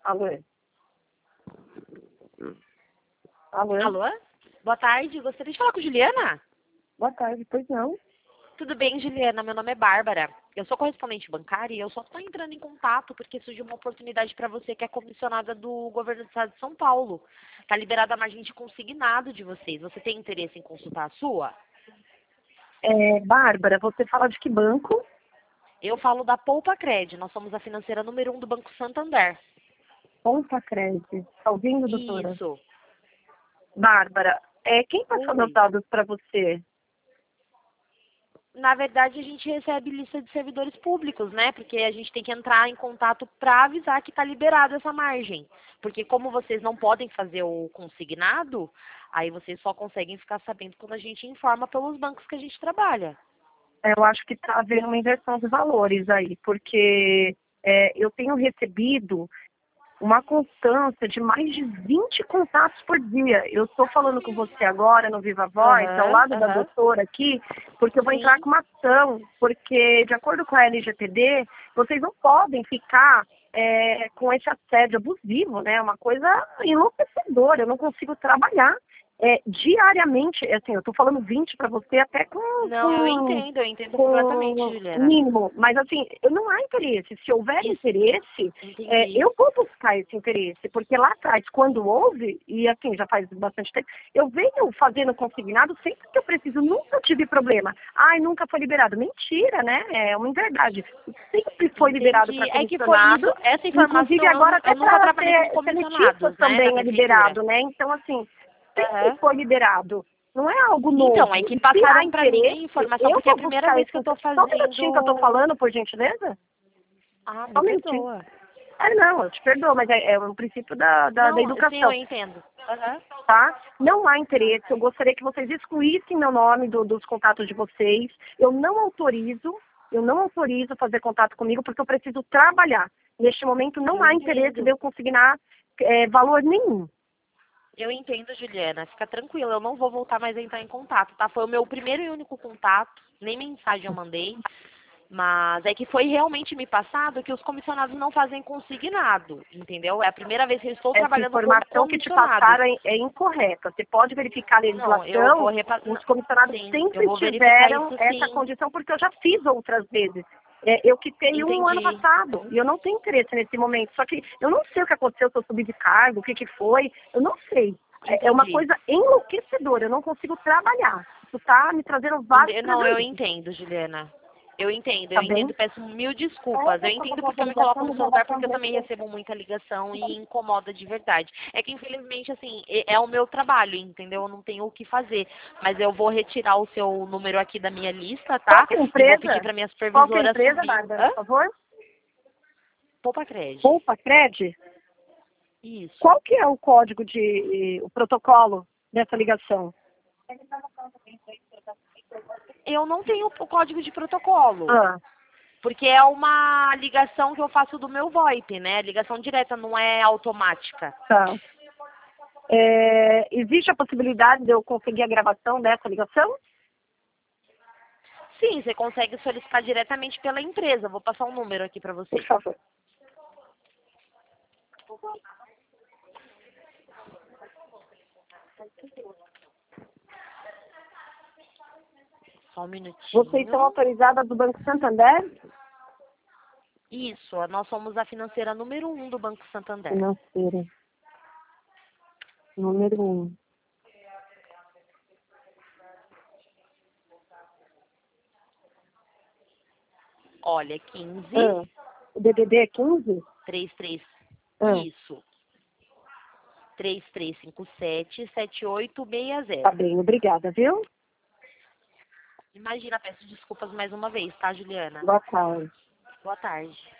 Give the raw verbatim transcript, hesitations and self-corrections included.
Alô? Alô? Alô? Boa tarde, gostaria de falar com Juliana? Boa tarde, pois não. Tudo bem, Juliana? Meu nome é Bárbara. Eu sou correspondente bancária e eu só estou entrando em contato porque surgiu uma oportunidade para você que é comissionada do governo do estado de São Paulo. Está liberada a margem de consignado de vocês. Você tem interesse em consultar a sua? É, Bárbara, você fala de que banco? Eu falo da Poupa Cred. Nós somos a financeira número um do Banco Santander. Ponta Crédito. Tá ouvindo, doutora? Isso. Bárbara, é, quem passou meus Oi. dados para você? Na verdade, a gente recebe lista de servidores públicos, né? Porque a gente tem que entrar em contato para avisar que está liberada essa margem. Porque como vocês não podem fazer o consignado, aí vocês só conseguem ficar sabendo quando a gente informa pelos bancos que a gente trabalha. Eu acho que está havendo uma inversão de valores aí, porque é, eu tenho recebido uma constância de mais de vinte contatos por dia. Eu estou falando com você agora no Viva Voz, ao Aham, lado da aham. doutora aqui, porque eu vou entrar Sim. com uma ação, porque de acordo com a L G P D, vocês não podem ficar é, com esse assédio abusivo, né? Uma coisa enlouquecedora, eu não consigo trabalhar. É, diariamente, assim, eu estou falando vinte para você até com, Não, eu com entendo, eu entendo completamente, com Juliana. mínimo, mas assim, eu não há interesse. Se houver Isso, interesse, é, entendi. eu vou buscar esse interesse, porque lá atrás, quando houve, e assim, já faz bastante tempo, eu venho fazendo consignado sempre que eu preciso, nunca tive problema. Ai, nunca foi liberado. Mentira, né? É uma inverdade. Sempre foi liberado Entendi. para É que foi comissionado, isso, essa inclusive informação eu, agora nu- eu até nunca para trabalhei com ser seletivas comissionados, né, da também é prefeitura. liberado, né? Então, assim, sempre Aham. foi liberado. Não é algo Então, é novo. que E se há passaram pra mim a interesse, informação, eu porque é a vou primeira buscar vez esse que eu tô interesse. Só um minutinho que eu estou fazendo... falando, por gentileza. Ah, Só me um minutinho. perdoa. Ah, não, eu te perdoo, mas é, é um princípio da, da, da Não, sim, eu educação, entendo. Aham. tá? Não há interesse. Eu gostaria que vocês excluíssem meu nome do- dos contatos de vocês. Eu não autorizo, eu não autorizo fazer contato comigo porque eu preciso trabalhar. Neste momento não Eu há interesse de entendo. eu consignar é, valor nenhum. Eu entendo, Juliana. Fica tranquila, eu não vou voltar mais a entrar em contato, tá? Foi o meu primeiro e único contato, nem mensagem eu mandei. Mas é que foi realmente me passado que os comissionados não fazem consignado, entendeu? É a primeira vez que eu estou Essa trabalhando como informação que te comissionados. passaram é, é incorreta. Você pode verificar a Não, eu vou legislação, repassar. os comissionados Sim, eu sempre vou verificar tiveram isso essa sim. condição, porque eu já fiz outras vezes. É, eu quitei um ano Entendi. passado e eu não tenho interesse nesse momento. Só que eu não sei o que aconteceu, se eu subi de cargo, o que, que foi, eu não sei. É, é uma Entendi. coisa enlouquecedora, eu não consigo trabalhar. Isso está me trazendo vários Ente- Não, eu prejuízos, entendo, Juliana. Eu entendo, eu tá bem? entendo, peço mil desculpas. Eu Essa entendo porque eu me coloco atualização no de seu lugar, gravação porque eu também desse. recebo muita ligação e incomoda de verdade. É que, infelizmente, assim, é é o meu trabalho, entendeu? Eu não tenho o que fazer. Mas eu vou retirar o seu número aqui da minha lista, Qual tá? que é a E vou pedir empresa? para minha Qual que é a supervisora empresa, subir. Bárbara, Hã? por favor? Poupa Cred. Poupa Cred? Isso. Qual que é o código de, o protocolo dessa ligação? Eu não tenho o código de protocolo. Ah, Porque é uma ligação que eu faço do meu VoIP, né? Ligação direta, não é automática. tá. É, existe a possibilidade de eu conseguir a gravação dessa ligação? Sim, você consegue solicitar diretamente pela empresa. Vou passar um número aqui para Por você. favor. Só um Vocês são minutinho. autorizadas do Banco Santander? Isso, nós somos a financeira número um do Banco Santander. Financeira. Número um. Olha, quinze, Ah, o D D D é quinze? trinta e três. Ah, Isso. três três cinco sete, sete oito seis tá zero. bem, obrigada, viu? Imagina, peço desculpas mais uma vez, tá, Juliana? Boa tarde. Boa tarde.